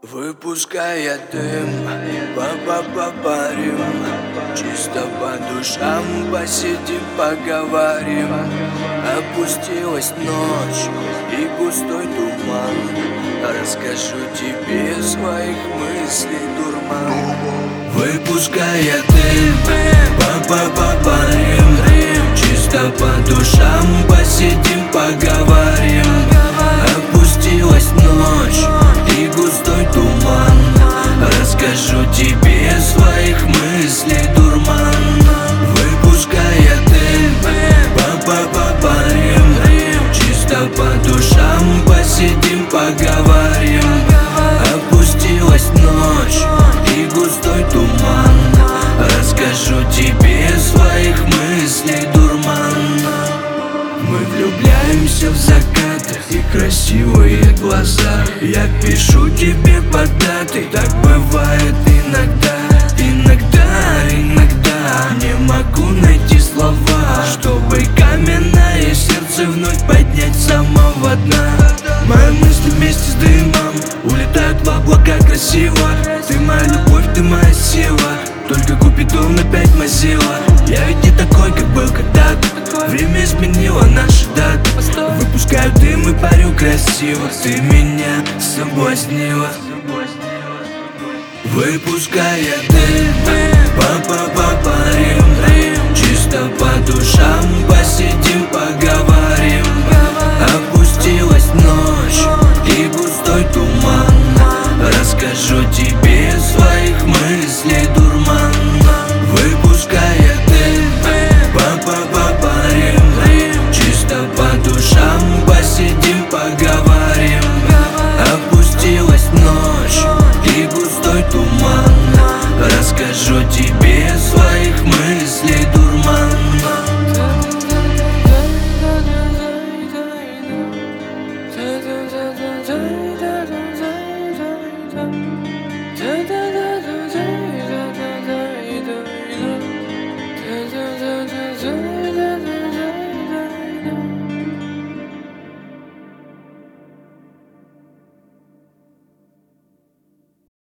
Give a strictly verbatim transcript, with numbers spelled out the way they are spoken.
Выпуская дым, па-па-па-парим, чисто по душам посидим, поговорим. Опустилась ночь и густой туман, расскажу тебе своих мыслей дурман. Выпуская дым, па-па-па-парим, чисто по душам посидим, поговорим. Опустилась ночь и густой туман, расскажу тебе своих мыслей дурман. Выпуская дым, па-па-па-парим, чисто по душам посидим, поговорим. Опустилась ночь и густой туман, расскажу тебе своих мыслей дурман. Мы влюбляемся в закаты и красивые глаза. Я пишу тебе по даты, так бывает иногда. Иногда, иногда не могу найти слова, чтобы каменное сердце вновь поднять с самого дна. Мои мысли вместе с дымом улетают в облака красиво. Ты моя любовь, ты моя сила, только Купидон опять мазила. Я ведь не такой, как был когда-то, время изменило наши даты. Выпускаю дым и парю красиво, ты меня соблазнила. Выпуская дым, па-па-па-парим, чисто по душам посидим, поговорим.